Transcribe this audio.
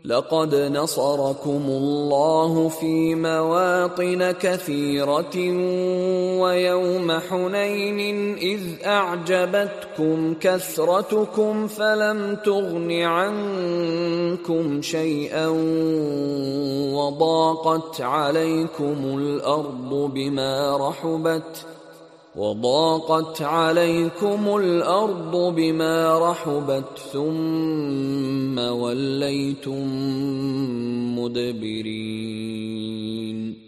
لقد نصركم الله في مواطن كثيرة ويوم حنين إذ أعجبتكم كثرتكم فلم تغن عنكم شيئا وضاقت عليكم الأرض بما رحبت ثم وليتم مدبرين.